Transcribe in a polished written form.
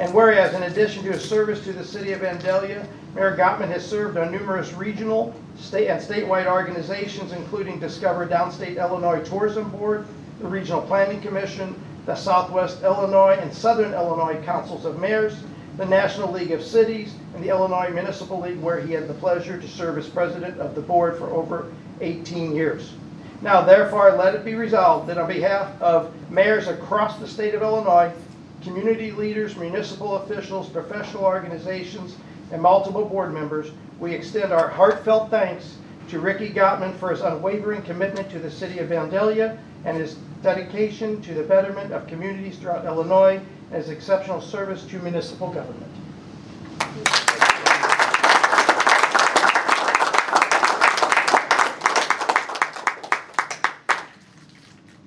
And whereas, in addition to his service to the city of Vandalia, Mayor Gottman has served on numerous regional, state, and statewide organizations, including Discover Downstate Illinois Tourism Board, the Regional Planning Commission, the Southwest Illinois and Southern Illinois Councils of Mayors, the National League of Cities, and the Illinois Municipal League, where he had the pleasure to serve as president of the board for over 18 years. Now, therefore, let it be resolved that on behalf of mayors across the state of Illinois, community leaders, municipal officials, professional organizations, and multiple board members, we extend our heartfelt thanks to Ricky Gottman for his unwavering commitment to the city of Vandalia and his dedication to the betterment of communities throughout Illinois and his exceptional service to municipal government.